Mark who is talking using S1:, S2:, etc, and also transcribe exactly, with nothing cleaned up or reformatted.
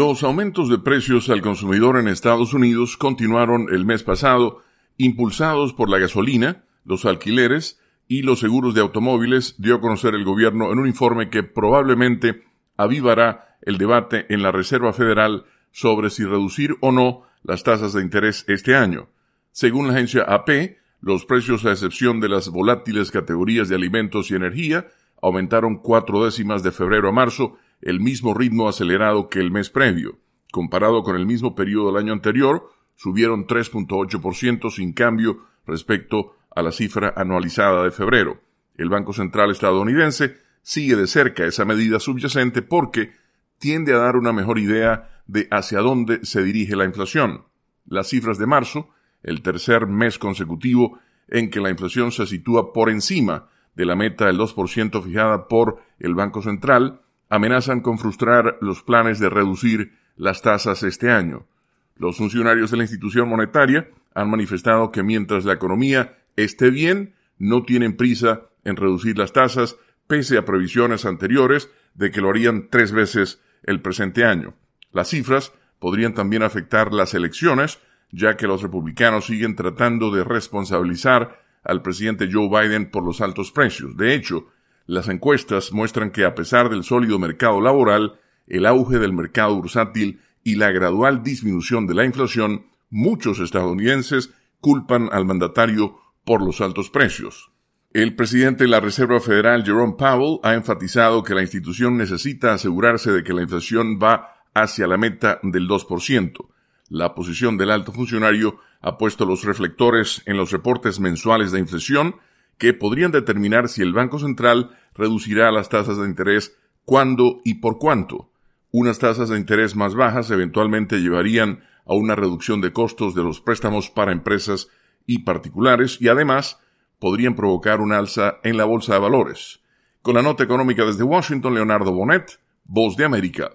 S1: Los aumentos de precios al consumidor en Estados Unidos continuaron el mes pasado, impulsados por la gasolina, los alquileres y los seguros de automóviles, dio a conocer el gobierno en un informe que probablemente avivará el debate en la Reserva Federal sobre si reducir o no las tasas de interés este año. Según la agencia A P, los precios, a excepción de las volátiles categorías de alimentos y energía, aumentaron cuatro décimas de febrero a marzo, el mismo ritmo acelerado que el mes previo. Comparado con el mismo periodo del año anterior, subieron tres punto ocho por ciento sin cambio respecto a la cifra anualizada de febrero. El Banco Central estadounidense sigue de cerca esa medida subyacente porque tiende a dar una mejor idea de hacia dónde se dirige la inflación. Las cifras de marzo, el tercer mes consecutivo en que la inflación se sitúa por encima de la meta del dos por ciento fijada por el Banco Central, amenazan con frustrar los planes de reducir las tasas este año. Los funcionarios de la institución monetaria han manifestado que mientras la economía esté bien, no tienen prisa en reducir las tasas, pese a previsiones anteriores de que lo harían tres veces el presente año. Las cifras podrían también afectar las elecciones, ya que los republicanos siguen tratando de responsabilizar al presidente Joe Biden por los altos precios. De hecho, las encuestas muestran que a pesar del sólido mercado laboral, el auge del mercado bursátil y la gradual disminución de la inflación, muchos estadounidenses culpan al mandatario por los altos precios. El presidente de la Reserva Federal, Jerome Powell, ha enfatizado que la institución necesita asegurarse de que la inflación va hacia la meta del dos por ciento. La posición del alto funcionario ha puesto los reflectores en los reportes mensuales de inflación que podrían determinar si el Banco Central reducirá las tasas de interés, cuándo y por cuánto. Unas tasas de interés más bajas eventualmente llevarían a una reducción de costos de los préstamos para empresas y particulares y además podrían provocar un alza en la bolsa de valores. Con la nota económica desde Washington, Leonardo Bonet, Voz de América.